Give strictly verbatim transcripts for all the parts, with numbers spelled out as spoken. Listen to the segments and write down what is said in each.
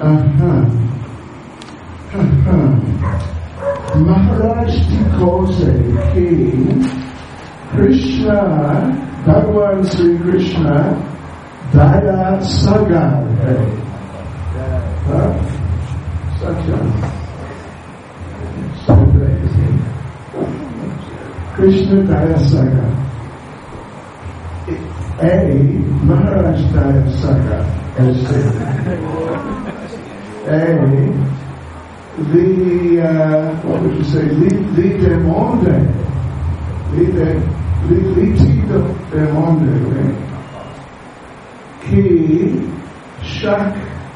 Uh-huh. Uh-huh. Maharaj Tikose ki Krishna, Bhagavan Sri Krishna, Daya Sagar hai. Huh? Satyam. Krishna Daya Sagar. A. Maharaj Daya Sagar. As A. The, uh, what would you say, l'idée monde. L'idée, l'idée de monde, right? Qui, chaque,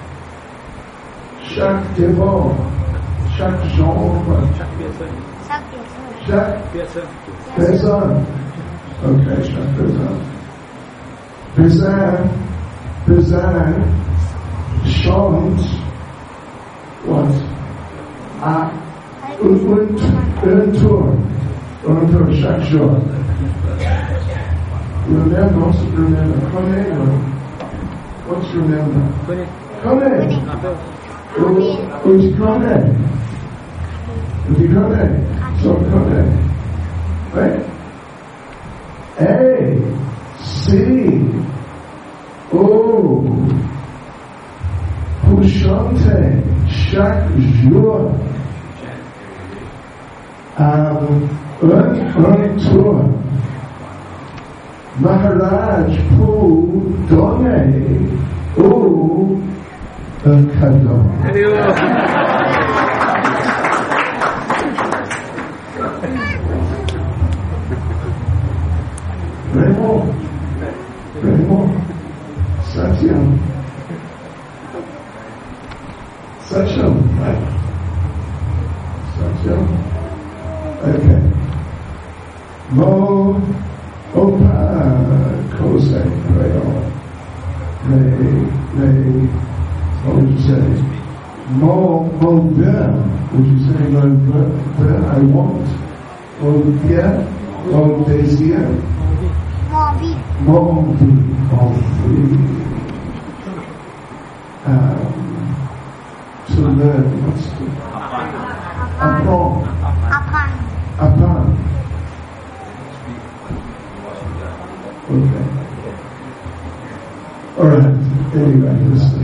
chaque dévot, chaque genre, chaque personne, ok, chaque personne, besoin, besoin, chante, what? Ah, un, un, un tour, un tour chaque jour. Remember, also remember, connaît, what's remember? Connaît. Ou tu connais. Ou tu connais. So connaît. Right? A, C, O, pour chanter chaque jour. Um, un, un tour. Maharaj pour donner ou un cadeau. Vraiment, vraiment, Satyam. Satyam, right? Satyam. Okay. Mo Opa Kose, they, they, what would you say? More, more bien, would you say, more bien, I want? More bien, more désir? More vie. More vie, more vie. Um, to learn, what's the? Apprendre. Apprendre. Apprendre. Okay. All right. Anyway, listen.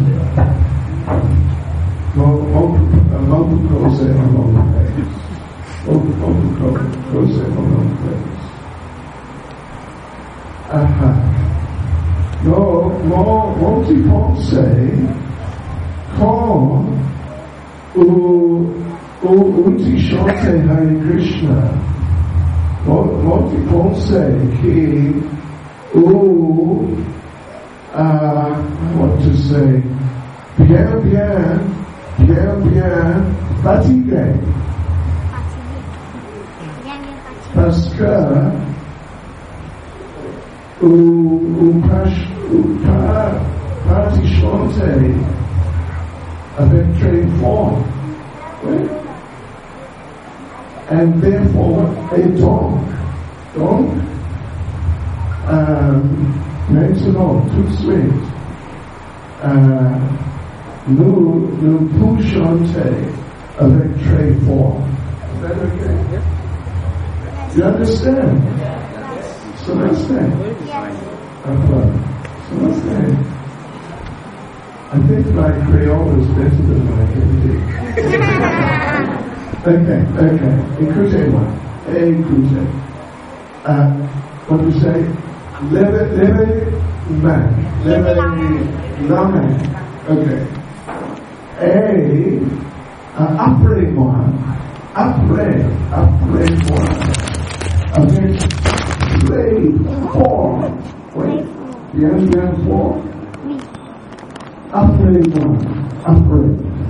Multiple cause and multiple ways. Multiple cause and multiple ways. Aha. No, more multiple say, quand ou ou unti chante Hare Krishna. Multiple say que ou uh, what to say, bien, bien, bien, bien, fatigué. Parce que ou, ou pas, ou pas, pas chanter avec très fort. Oui? And therefore, et donc, donc, um, maintenant, tout de suite, uh, nous, nous pouvons chanter avec très fort. Is that okay? Yeah. You understand? So let's say. Okay. So let's say. I think my Creole is better than my Hindi. Okay, okay. Écoutez-moi. Écoutez. Uh, what do you say? Levez, levez main. Levez la main. Okay. Et uh, après moi, après, après moi, avec très fort. Oui. Bien, bien fort. Après moi, après.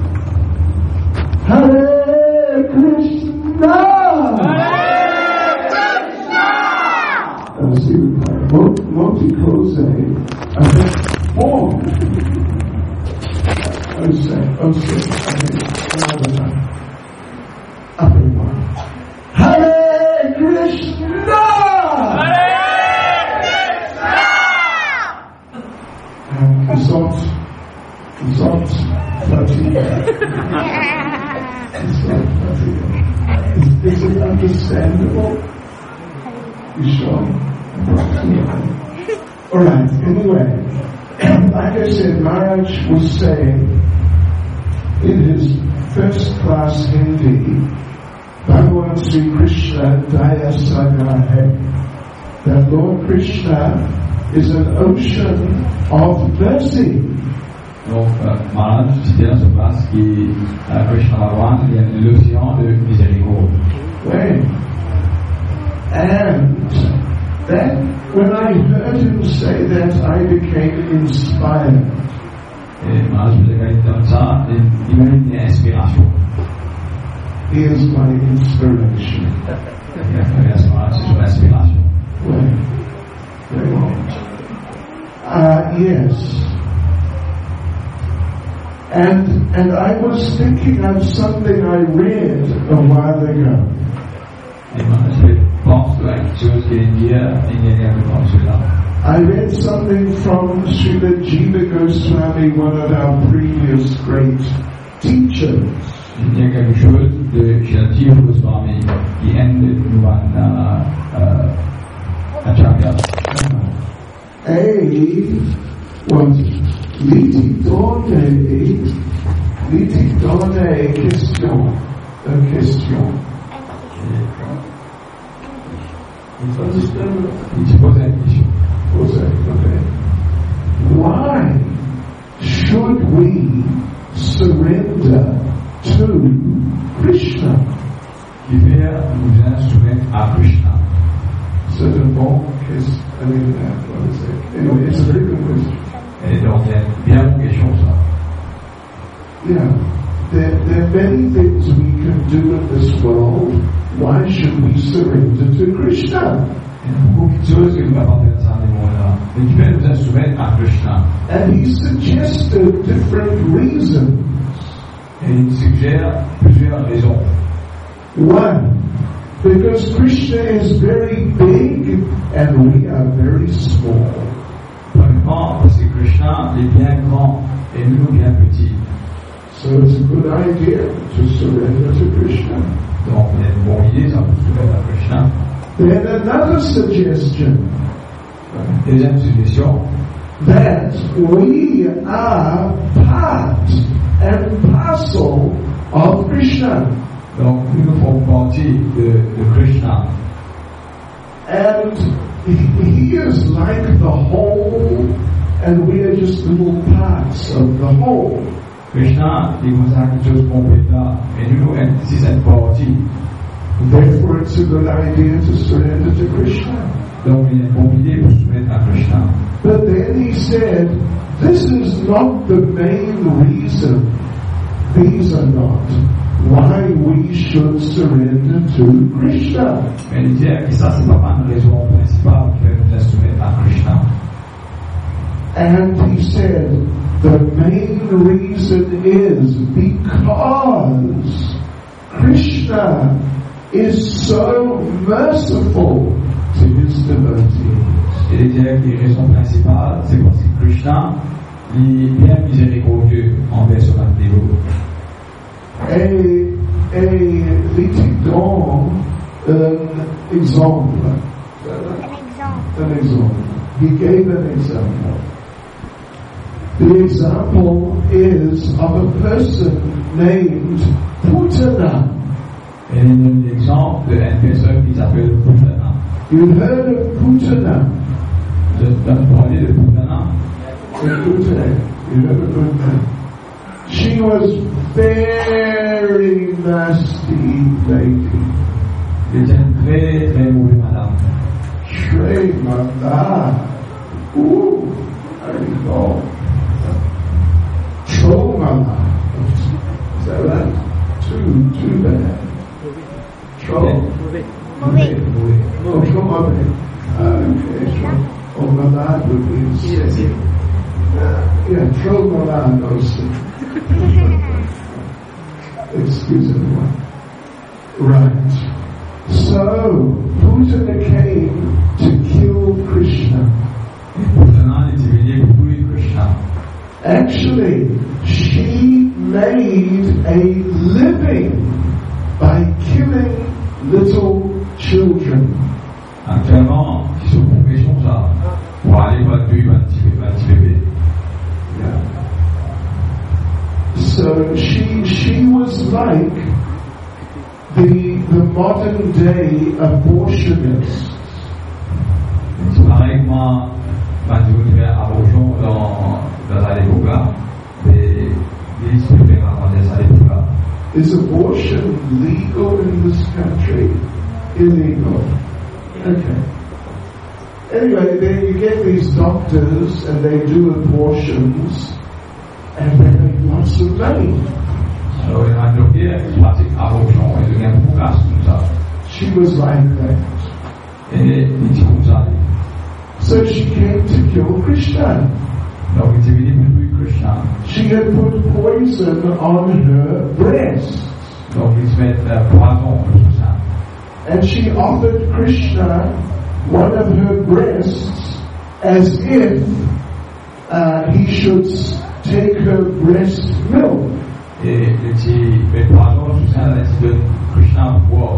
Hare Krishna! Ainsi, multi-cause avec forme. Aussi, aussi, après moi. Hare Krishna! Hare Krishna! Ils sont, ils sont not fatigue. It's not fatigue. Is, is it understandable? You sure? Alright, anyway. Like I said, Maharaj was saying in his first class Hindi, Bhagavan Sri Krishna Daya Sagar Hai, that Lord Krishna is an ocean of mercy. Donc, euh, Maharaj, c'était dans ce classe qui, euh, Krishna Bhagavan, il y a l'océan de miséricorde. Right. And that, when I heard him say that, I became inspired. Et Maharaj faisait quand il était comme ça, il m'a eu une inspiration. He is my inspiration. Il a fait Maharaj, c'est son inspiration. Right. Very well. Uh, yes. And and I was thinking of something I read a while ago. Et Maharaj, je pense à quelque chose qu'il dit il y a quelque temps cela. I read something from Srila Jiva Goswami, one of our previous great teachers. Il y a quelque chose de Srila Jiva Goswami qui est un de nos acharyas. A was Liti Dode, Liti Dode question, a question. You understand? Il se posait une question. Was that okay? Why should we surrender to Krishna? Qui fait nous insoumettre à Krishna. So the bon is, I mean, uh, what is it? Anyway, it's a very good question. Et donc, il y a bien une question, ça. Yeah, there, there are many things we can do in this world. Why should we surrender to Krishna? Il y a beaucoup de choses que nous avons fait dans ce monde-là. Mais qui fait nous insoumettre à Krishna. And he suggested different reasons. Et il suggère plusieurs raisons. One, because Krishna is very big and we are very small. Premièrement, parce que Krishna est bien grand et nous bien petits. So it's a good idea to surrender to Krishna. Donc, il y a une bonne idée, ça peut se faire à Krishna. Then another suggestion. Deuxième suggestion. That we are part and parcel of Krishna. Donc, nous nous faisons partie de, de Krishna. And he is like the whole, and we are just little parts of the whole. Krishna est comme ça quelque chose complet là, et nous, si cette partie. Therefore, it's a good idea to surrender to Krishna. Donc, il y a une bonne idée pour se mettre à Krishna. But then he said, this is not the main reason. These are not why we should surrender to Krishna. Mais il dit que ça, c'est pas une raison principale qui fait nous soumettre à Krishna. And he said, the main reason is because Krishna is so merciful to his devotees. Et il dit que la raison principale, c'est parce que Krishna est bien miséricordieux envers son dévot. A, a litigant, an example. An example. An example. He gave an example. The example is of a person named Putana. Et il donne l'exemple d'une personne qui s'appelle Putana. You've heard of Putana? Vous avez parlé de Putana? Putana. You heard of Putana? She was very nasty lady. Elle était une très très mauvaise madame. Très malade. Ooh, I recall. Trauma. Is that right? Too, too bad. Trauma. Mauvais. Oh, trauma. Okay, trauma. Oh, malade would be sick. Yeah, trauma malade also. Excuse me. Right. So, Putana came to kill Krishna. Putana était venu pour tuer Krishna. Actually, she made a living by killing little children. Actuellement, ils se font question ça pour aller battre un petit bébé. Yeah. So she she was like the the modern day abortionist. C'est pareillement quand vous faites abortion dans dans la époque-là, et ils se font dans cette époque-là. Is abortion legal in this country? Illegal. Okay. Anyway, then you get these doctors and they do abortions and they make lots of money. Alors, il y a un docteur qui pratique abortion et devient beaucoup comme ça. She was like that. Et il dit comme ça. So she came to kill Krishna. Donc, il est venu pour tuer Krishna. She had put poison on her breast. Donc, il se met poison sur ça. And she offered Krishna one of her breasts as if uh, he should take her breast milk. Et il dit, mais poison sur ça, il dit Krishna boire.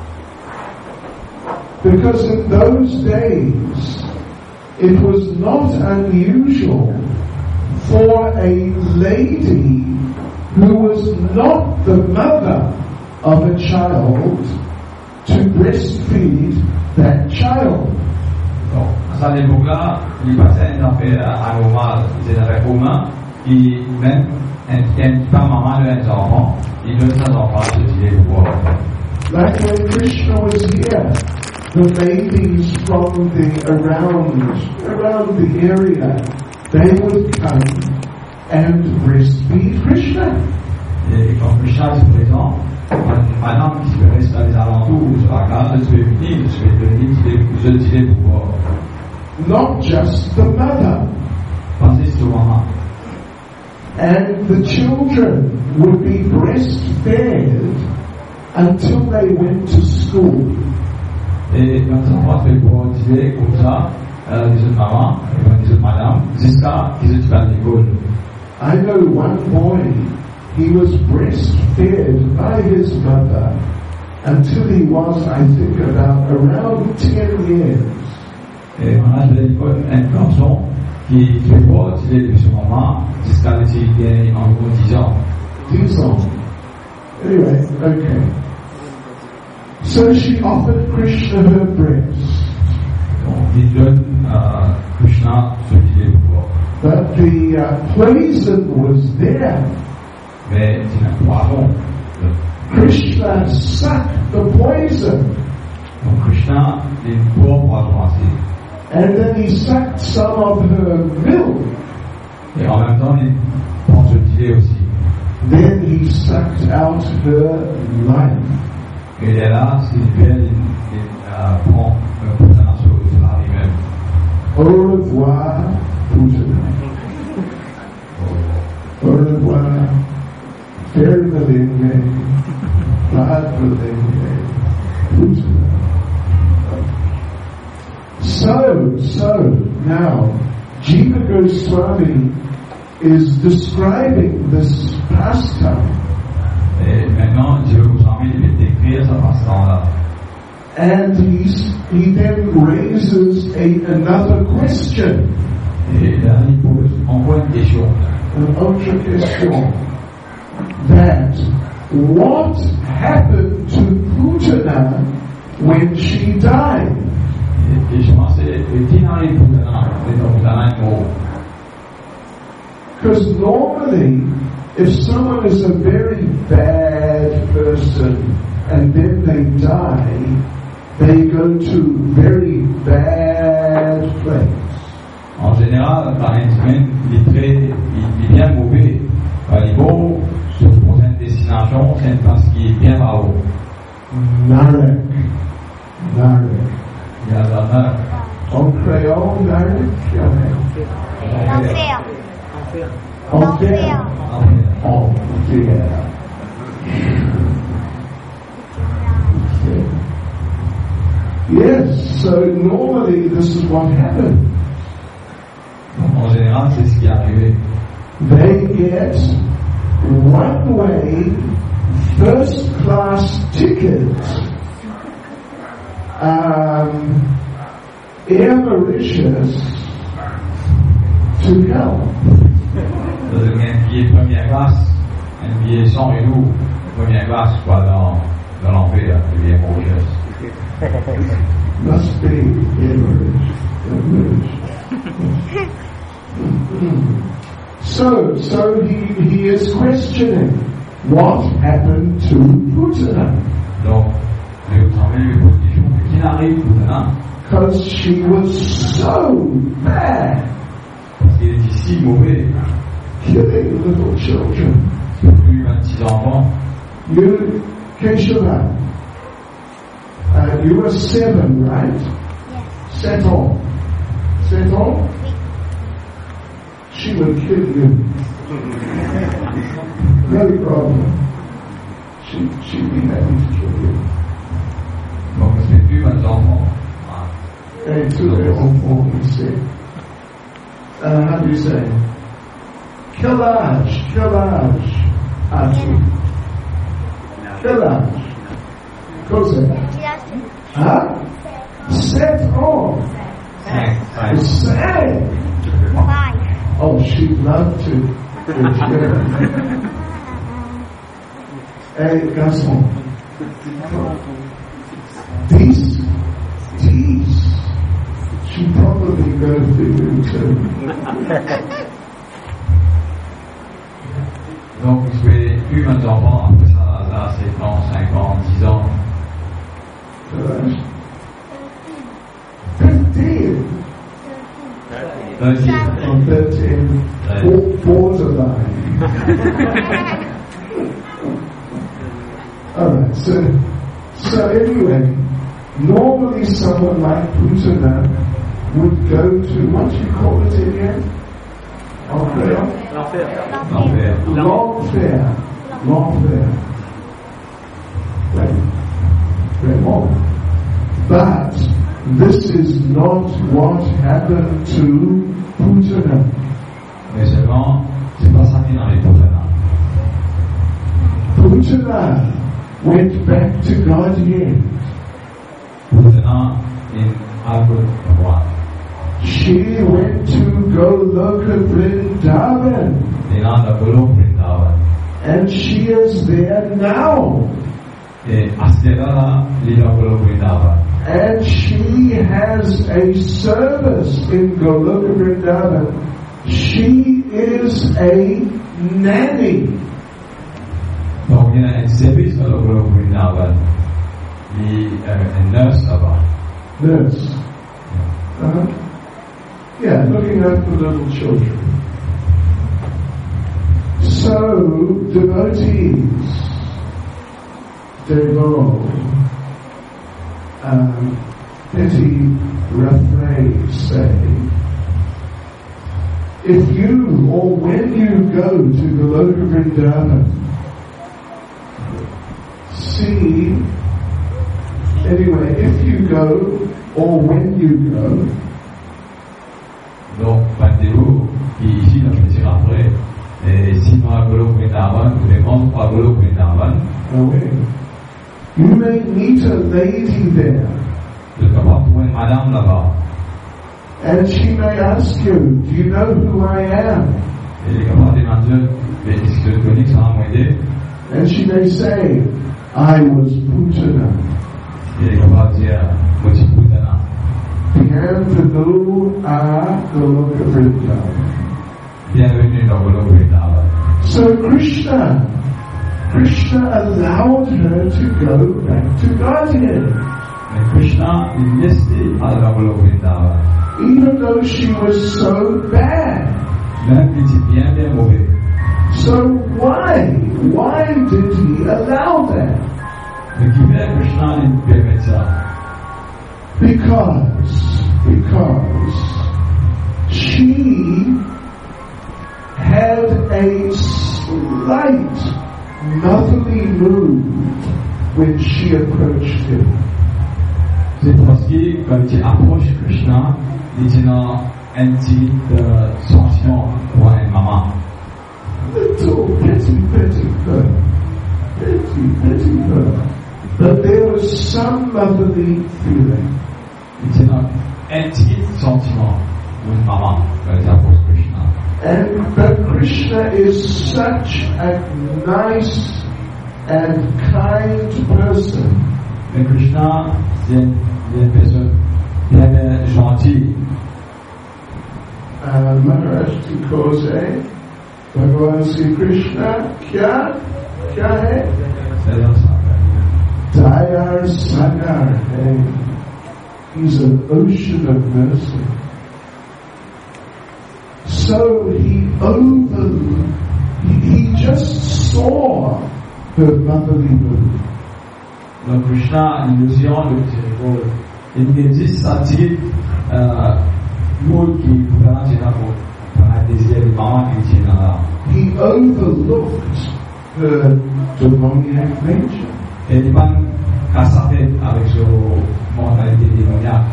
Because in those days, it was not unusual for a lady who was not the mother of a child to breastfeed that child. Donc, à cette époque-là, les patients ont fait anormal, c'est un fait commun, qui même n'aiment pas maman de leurs enfants, ils donnent ses enfants à ce type de boire. Like when Krishna was here, the babies from the around around the area, they would come and breastfeed Krishna. Et quand Krishna est présent, madame qui se reste dans les alentours, sur la carte, je vais venir, je vais venir, je vais tirer pour boire. Not just the mother. Pensez sur maman. And the children would be breastfed until they went to school. Et quand on va faire pour tirer comme ça, les autres mamans, les autres madames, jusqu'à qu'ils soient à l'école. I know one boy, he was breastfed by his mother until he was, I think, about around ten years. Et on a de l'école un garçon qui fait pour tirer de son maman jusqu'à ce qu'il ait environ dix ans. Dix ans. Anyway, okay. So she offered Krishna her breast. Donc, il donne à Krishna ce qu'il est pour. But the uh, poison was there. Mais c'est un poison. Krishna sucked the poison. Donc Krishna est pour poison assez. And then he sucked some of her milk. Et en même temps, il prend ce filet aussi. Then he sucked out her life. Et il est là, ce qu'il fait, il, il prend un poison sur la vie même. Au revoir, Putana. Au revoir, Fermalinge, Radmalinge, Putana. So, so, now, Jiva Goswami is describing this pastime. Et maintenant, Jiva Goswami va décrire ce passe-temps-là. And he's, he then raises a, another question. Et là, il pose encore une question. An autre question. That what happened to Putana when she died? Et je pensais, qui n'arrive pas dans un mot? Because normally, if someone is a very bad person and then they die, they go to very bad place. En général, par une semaine, il est très, il est bien mauvais. Quand il va sur une destination, c'est une place qui est bien là haut. Narek. Narek. Il y a la mer. En créole, Narek, L'enfer. Enfer. Enfer. Yes, so normally this is what happened. En général, c'est ce qui est arrivé. They get one-way, first-class ticket, um, Air Mauritius to hell. C'est un billet première classe, un billet sans rideau, première classe, quoi, dans, dans l'enfer, le billet Mauritius. Must be Air Mauritius. So, so he, he is questioning what happened to Putana. Donc, le travail lui pose des questions, qui n'arrive Putana? Because she was so bad, Parce qu'il était si mauvais, killing little children. il a eu vingt-six enfants. You, Keshava, uh, you were seven, right? Yes. Settle. Settle? She will kill you. No problem. She, she'd be happy to kill you. Donc, c'est plus vingt enfants. And to their own form, he said. Uh, how do you say? Killage, killage. Auntie. Killage. Cosa? Huh? Set on. Cinq, cinq. Say. Five. Oh, she'd love to. Hey, garçon. These teas, she probably got a figure too. Donc, vous pouvez plus vingt enfants, après ça, ça, sept ans, cinq ans, dix ans. Fifteen. Thirteen. Or thirteen. Four, borderline. Alright, so, so anyway, normally someone like Putana would go to, what do you call it again? Enfer? L'enfer. L'enfer. L'enfer. Right. Vraiment. But this is not what happened to Putana. Mais seulement, c'est pas ça qui n'arrive pas maintenant. Putana went back to God again. Maintenant, il a le droit. She went to Goloka Vrindavan, Il a le boulot Vrindavan. and she is there now. Et à ce là il a le boulot Vrindavan. And she has a service in Goloka Vrindavan. She is a nanny. Donc, il y a un service dans le boulot Vrindavan. Il y a une nurse là-bas. Nurse. Uh-huh. Yeah, looking after little children. So, devotees, Devo, um, Petty Rathray say, if you or when you go to Goloka Vrindavan, see, anyway, if you go or when you go, Donc, Pandéo, qui est ici dans le petit après, et si dans le boulot Vrindavan, vous pouvez prendre par le boulot Vrindavan, away, you may meet a lady there, vous êtes capable de trouver une madame là-bas. and she may ask you, do you know who I am? Et elle est capable de demander, mais est-ce que tu connais que ça va m'aider? And she may say, I was Putana. Et elle est capable de dire, moi je suis Putana. Bienvenue à Goloka Vrindavan. Bienvenue dans le boulot Vrindavan. So Krishna, Krishna allowed her to go back to Godhead, Mais Krishna, il laissait aller dans le boulot Vrindavan. even though she was so bad. Même qu'il était bien, bien mauvais. So why, why did he allow that? Mais qui fait Krishna, il permet ça? Because, because she had a slight motherly mood when she approached him. C'est parce que quand tu approches Krishna, il est dans un type de sanction pour une maman. Little petty some motherly feeling. Il tient un intime sentiment d'une maman, les apôtres Krishna. And but Krishna is such a nice and kind person. Mais Krishna, c'est une, une personne bien gentille. Uh, Maharaj Tikose, Bhagavan Sri Krishna, kya? Kya hai? Dayar Sagar. Hey. He's an ocean of mercy. So he over, he, he just saw her motherly mood. Donc Krishna, l'illusion de Miséricorde, il existe sentir mood qui pourra dire pour un désir de maman qui tient là. He overlooked her demoniac nature. Et il va casser avec son mentalité démoniaque.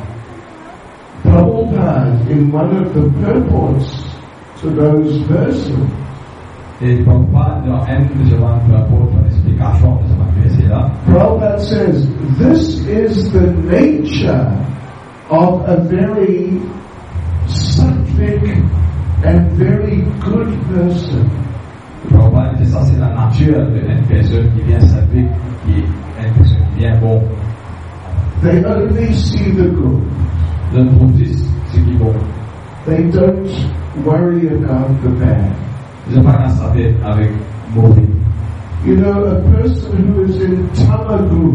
Prabhupada, in one of the purports to those verses, Et Prabhupada, dans un de ses rapports dans l'explication de ce verset-là, Prabhupada says, this is the nature of a very sattvic and very good person. Prabhupada dit ça, c'est la nature d'une personne qui vient servir, qui est une personne qui vient bon. They only see the good. Le produisent ce qui est bon. They don't worry about the bad. Ils n'ont pas qu'à se taper avec mauvais. You know, a person who is in tamagu,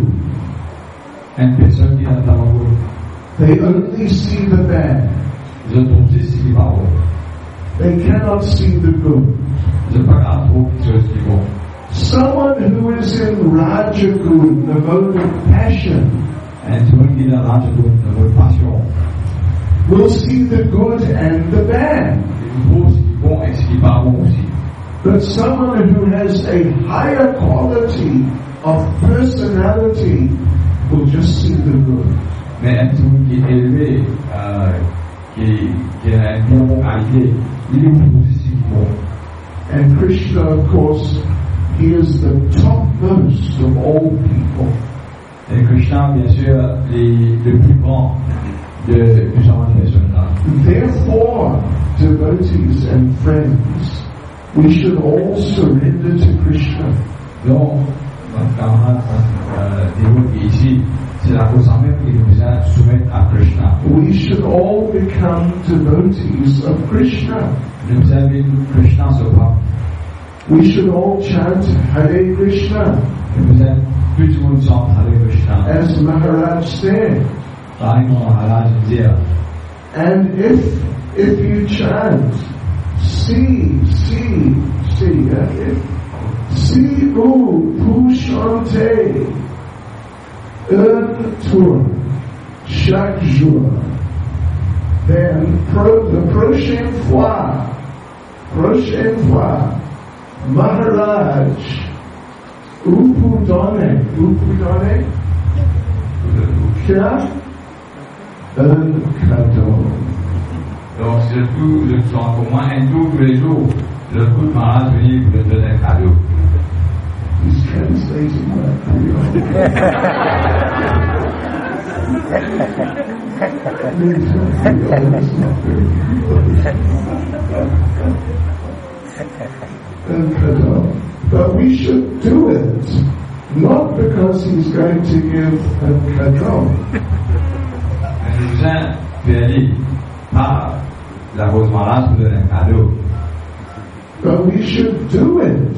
Une personne qui est dans la route, they only see the bad. ils ont produisent ce qui est pas bon. They cannot see the good. Ils n'ont pas qu'à trouver quelque chose qui est bon. Someone who is in rajagun, the mode of passion, Un truc qui est dans la route, passion. will see the good and the bad. Ils trouvent ce qui est bon et ce qui est pas bon aussi. But someone who has a higher quality of personality will just see the good. Mais un truc qui est élevé, euh, qui, qui a une bien bonne qualité, il est aussi ce qui est bon. And Krishna, of course, he is the topmost of all people. Et Krishna, bien sûr, les, le plus grand de, de genre de personnes-là. Therefore, devotees and friends, we should all surrender to Krishna. Donc, notre camarade euh, dévoté ici, c'est la cause en même qui nous a soumettre à Krishna. We should all become devotees of Krishna. Nous invitons Krishna ce pape. We should all chant Hare Krishna. Nous invitons tout le monde chante Hare Krishna. As Maharaj said. Par exemple, Maharaj dit, and if if you chant, see, see, see, okay? See, oh, Pushante, un tour, chaque jour. Then, pro, the prochaine fois, prochaine fois, Maharaj, où vous donnez, où vous donnez, क्या? Un cadeau. Donc, surtout, je chante au moins un tour tous les jours. Le coup de Maharaj venir pour te donner un cadeau. He's translating that Creole. But we should do it, not because he's going to give a cadeau. Nous sommes bénis par la rose Maharaj pour donner un cadeau. But we should do it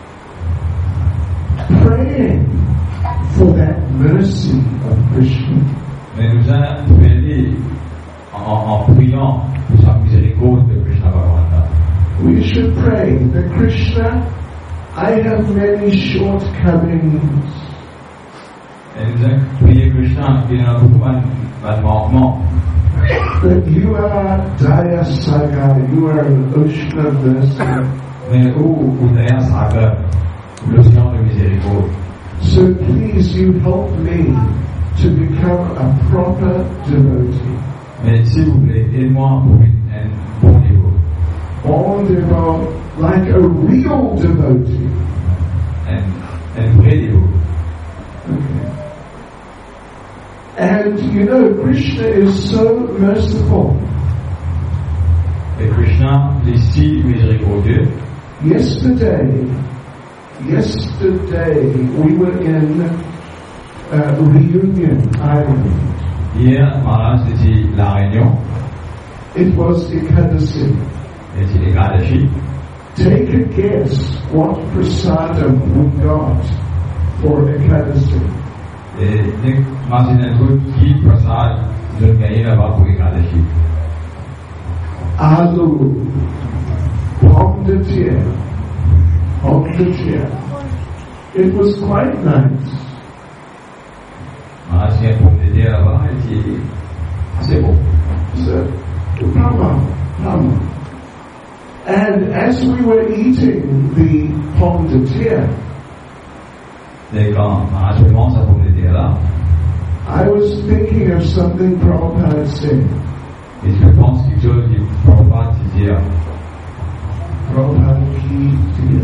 praying for that mercy of Krishna. Mais nous sommes bénis en, en priant pour sa miséricorde de Krishna Bhagavan. We should pray that Krishna, I have many shortcomings. Et nous sommes priés Krishna qui a beaucoup de manquements. That you are Daya Saga, you are an ocean of mercy. Mais où vous Daya Saga, l'océan de miséricorde. So please you help me to become a proper devotee. Mais s'il vous plaît, aide-moi pour un bon niveau. Bon devotee, like a real devotee. Un, un vrai niveau. Okay. And you know, Krishna is so merciful. Et Krishna est si miséricordieux. Yesterday, yesterday we were in uh, Reunion Island. Hier, Maharaj, c'était la Réunion. It was Ekadasi. Et c'est l'Ekadashi. Take a guess what prasadam we got for Ekadasi. Et imaginez tout qui prasad je gagne là-bas pour Ekadashi. Aloo, pomme de terre, pomme de terre. It was quite nice. Maharaj, il y a une pomme de terre là-bas et c'est assez beau. So, Pama, Pama. And as we were eating the pomme de terre, Et quand Maharaj mange sa pomme de terre là, I was thinking of something Prabhupada said. et je pense quelque chose qui Prabhupada disait. Prabhupada ki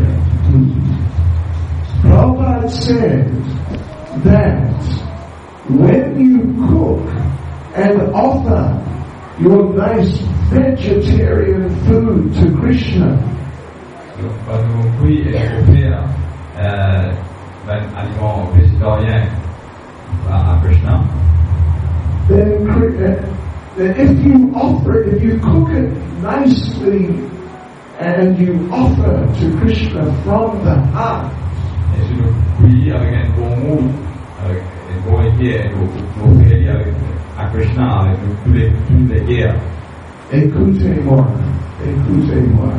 Prabhupada said that when you cook and offer your nice vegetarian food to Krishna, Quand nous cuisons et offrir euh, un aliment végétarien à Krishna, then uh, if you offer, if you cook it nicely and you offer to Krishna from the heart, et si nous cuisons avec un bon moule, avec un bon équerre, et nous offrir avec à Krishna avec tous les toutes les guerres. écoutez-moi, écoutez-moi.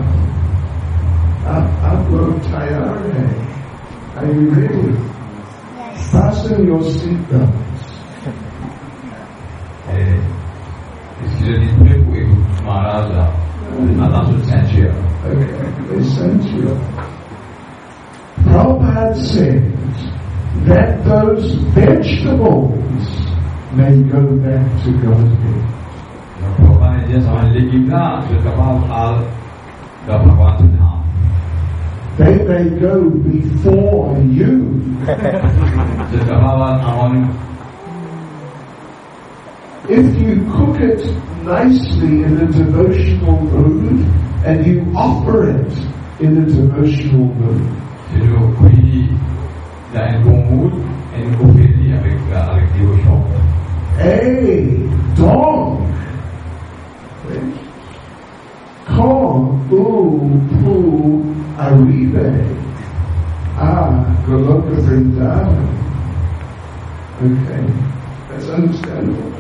आप लोग तैयार हैं? Are you ready? Yes. Fasten your seatbelts. Et est-ce que je dis prêt pour écouter Maharaj là, dans toute ceinture? Okay, they sent you. Prabhupada said that those vegetables may go back to Godhead. Donc Prabhupada dit ça, l'équipe là, je suis capable de Bhagavan Dham. They may go before you. Je suis capable avant nous. If you cook it nicely in a devotional mood and you offer it in a devotional mood, Si nous cuisons dans un bon mood et nous offrir avec, avec dévotion. Hey, dog! Quand ou pu arrive à Goloka Vrindavan. Okay, that's understandable.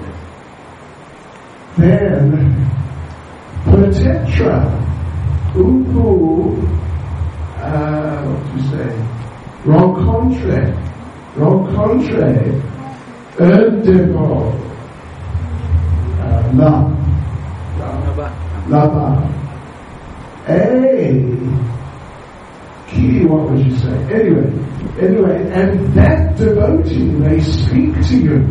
Then, Pratetra, upu, uh, what do you say? Rencontre, rencontre, un devant, uh, là, là-bas. Hey, Key, what would you say? Anyway, anyway, and that devotee may speak to you.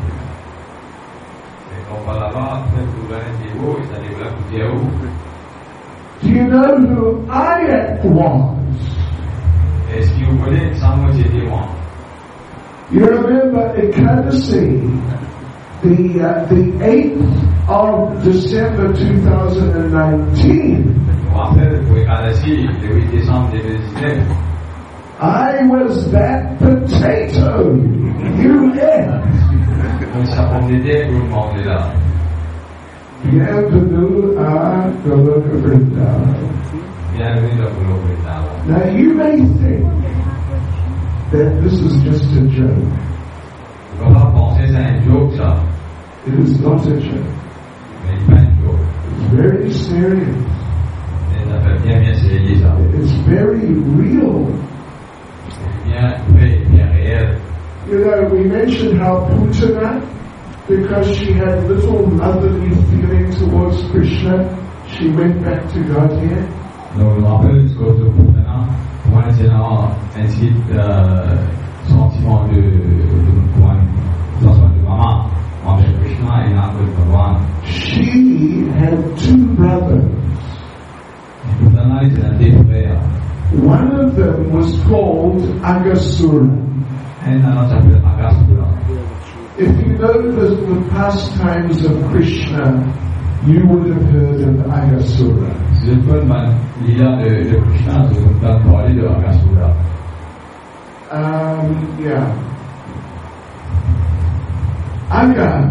Do you know who I was? Est-ce que vous connaissez sans moi c'était moi? You remember Ekadasi, the uh, the eighth of December two thousand nineteen. Je me rappelle pour Ekadashi, le huit décembre deux mille dix-neuf. I was that potato you ate. Donc ça pomme de terre que vous mangez là. Bienvenue à Goloka Vrindavan. Bienvenue dans Goloka Vrindavan. Now you may think that this is just a joke. On va pas penser c'est un joke ça. It is not a joke. Mais c'est pas un joke. It's very serious. Mais ça fait bien bien sérieux ça. It's very real. C'est bien vrai, bien réel. You know, we mentioned how Putana, because she had little motherly feeling towards Krishna, she went back to Godhead. Donc je me rappelle ce que je vous maintenant, pour moi c'est un petit euh, sentiment de, de, pour un sentiment de maman, avec Krishna et un peu de Bhagavan. She had two brothers. Putana était un des frères. One of them was called Agasura. Un autre s'appelle Agasura. If you know the, the pastimes of Krishna, you would have heard of Aghasura. Si je peux me lire de, de Krishna, je vais me parler de Aghasura. Um, yeah. Agha.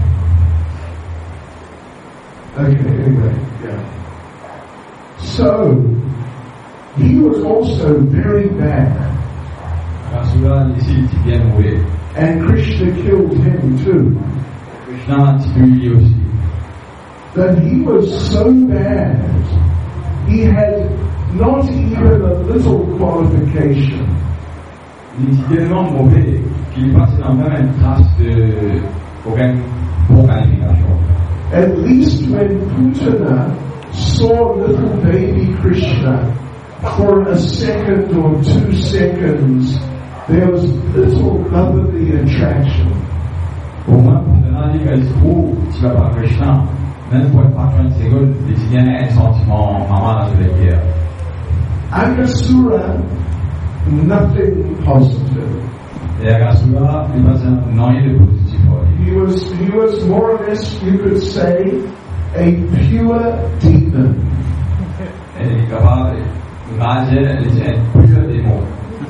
Okay, anyway, yeah. So, he was also very bad. Aghasura, ici, il était bien mauvais. And Krishna killed him too. Krishna a tué lui aussi. But he was so bad, he had not even a little qualification. Il était tellement mauvais qu'il est passé dans même une trace de aucune bonne qualification. At least when Putana saw little baby Krishna for a second or two seconds, there was little brotherly attraction. Au moins, Putana dit qu'il se trouve, tu vas pas Krishna, même pour une fraction de seconde, il y a un sentiment maman de la guerre. Aghasura, nothing positive. Et Aghasura, il passe un rien de positif pour lui. He was, he was more or less, you could say, a pure demon. Et il est capable de rager un pur démon.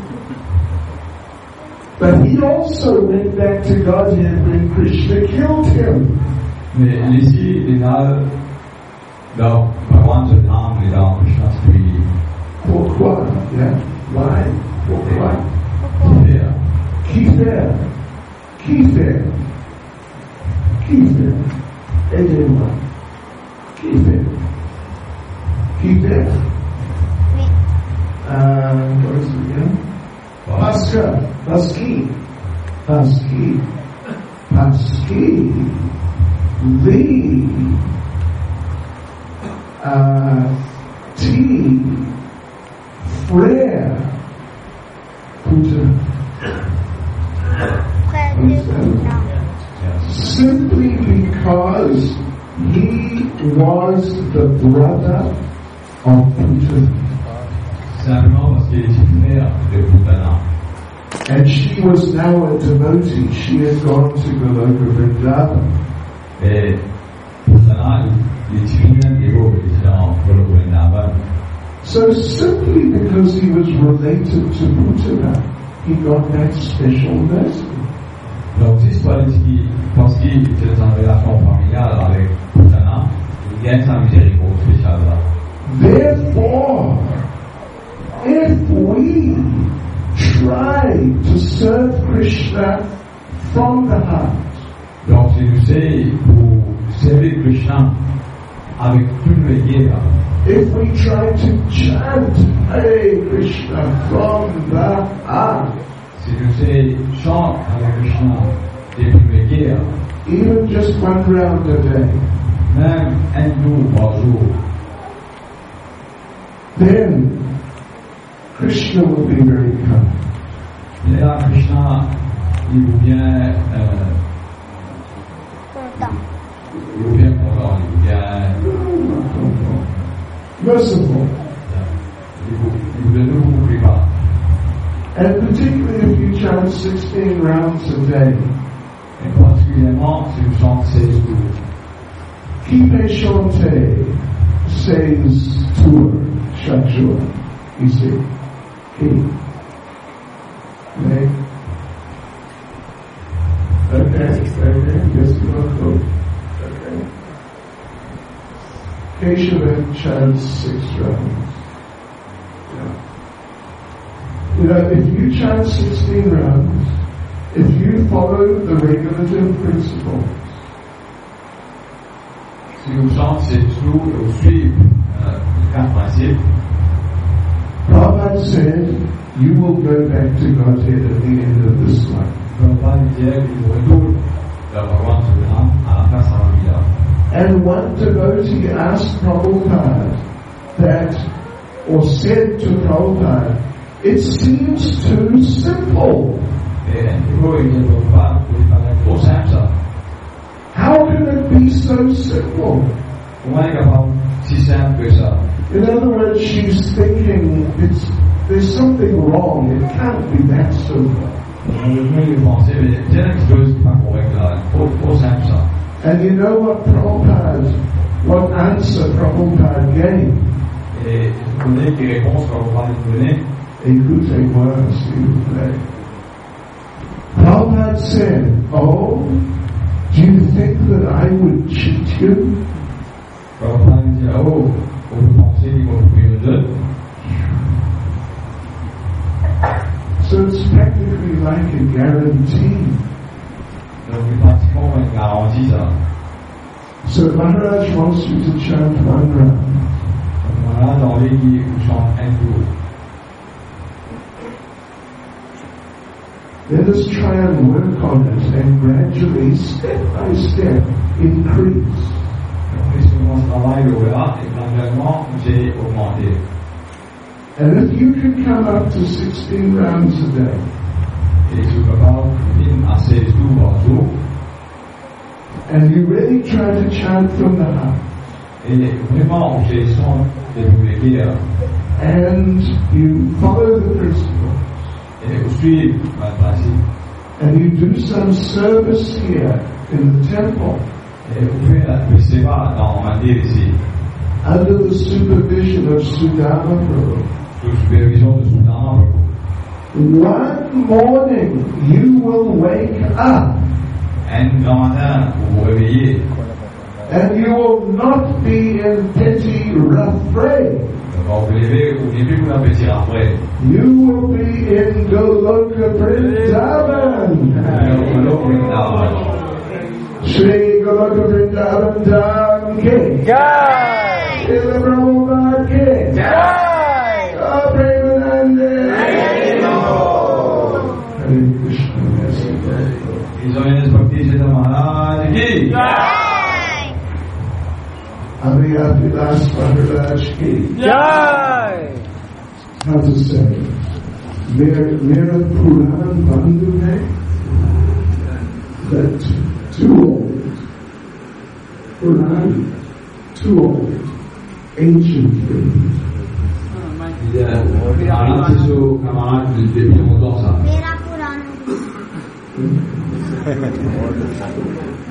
But he also went back to Godhead when Krishna killed him. Mais ici, il a dans Bhagavan se nomme et dans Krishna suit. Pourquoi? Yeah? Why? Pourquoi? Qui fait? Qui fait? Qui fait? Qui fait? Aidez-moi. Qui fait? Qui fait? Oui. Euh, what is it again? Parce que, parce qui, parce qui, parce qui, the, uh, T, frère, Putin. Frère de Putana. Simply because he was the brother of Putin. Simplement parce qu'il est frère de Putana. And she was now a devotee. She had gone to Goloka Vrindavan. Et Putana, il est fini un dévot, il est dans Goloka Vrindavan. So simply because he was related to Putana, he got that special mercy. Donc, juste parce qu'il était en relation familiale avec Putana, il gagne sa miséricorde spéciale là. Therefore, if we try to serve Krishna from the heart, donc si nous essayons pour servir Krishna avec tout le cœur, if we try to chant Hare Krishna from the heart, si nous essayons chanter avec Krishna depuis le cœur, even just one round a day, même un jour par jour, then Krishna will be very kind. et là Krishna, il vous vient, euh, Content. il vous vient content, il vous vient, Merciful. il vous, il vous ne vous prie pas. And particularly if you chant sixteen rounds a day, Et particulièrement si vous chantez seize jours. Kipe Shante says tour, chaque jour. You see? Keep. Okay? Okay, okay, yes, you are good. Okay. Keshava chants six rounds. Yeah. You know, if you chant sixteen rounds, if you follow the regulative principles, Si vous chantez seize jours et vous suivez euh, les quatre principes, Prabhupada said, you will go back to Godhead at the end of this life. Prabhupada disait qu'il vous retourne vers Bhagavan Supreme à la fin salariale. And one devotee asked Prabhupada that, or said to Prabhupada, it seems too simple. Et un dévot, il dit Prabhupada, il paraît trop simple ça. How can it be so simple? Comment est capable si simple que ça? In other words, she's thinking it's there's something wrong. It can't be that simple. On devrait les penser, mais il y a quelque chose qui n'est pas correct là. Trop, trop simple ça. And you know what Prabhupada, what answer Prabhupada gave? Et vous connaissez les réponses que vous allez nous donner. Écoutez-moi, s'il vous plaît. Prabhupada said, oh, do you think that I would cheat you? Prabhupada dit, oh, vous pensez qu'ils vont trouver une autre? So it's practically like a guarantee. Donc, c'est pratiquement une garantie ça. So Maharaj wants you to chant one round. Voilà, dans les qui vous chantent un tour. Let us try and work on it and gradually, step by step, increase. Après, sur mon travail, le verra, et graduellement, j'ai augmenté. And if you can come up to sixteen rounds a day, Et je peux pas finir à seize tours par jour. and you really try to chant from the heart, Et vraiment, j'ai soin de vous les dire. and you follow the principles, Et vous suivez le principe. and you do some service here in the temple, Et vous faites le séva dans Mandir ici, under the supervision of Sudama Prabhu. sous supervision de Sudama. One morning you will wake up Un grand matin, vous vous réveillez. and you will not be in petty rough fray. Quand vous levez, vous n'avez plus l'appétit après. You will be in Goloka Vrindavan. Shri Goloka Vrindavan Dham Ki Jai! Srila Prabhupada Ki Jai! Jai Premanande Hare Krishna. Ils ont une Bhakti Siddha Maharaj qui Jai! Abhiyavilas Maharaj Ki. Jai! How to say? Mera Mera Puran Bandhu hai that too old. Puran, too old. Ancient things. Il y a un petit saut camarade depuis longtemps ça. मेरा पुराना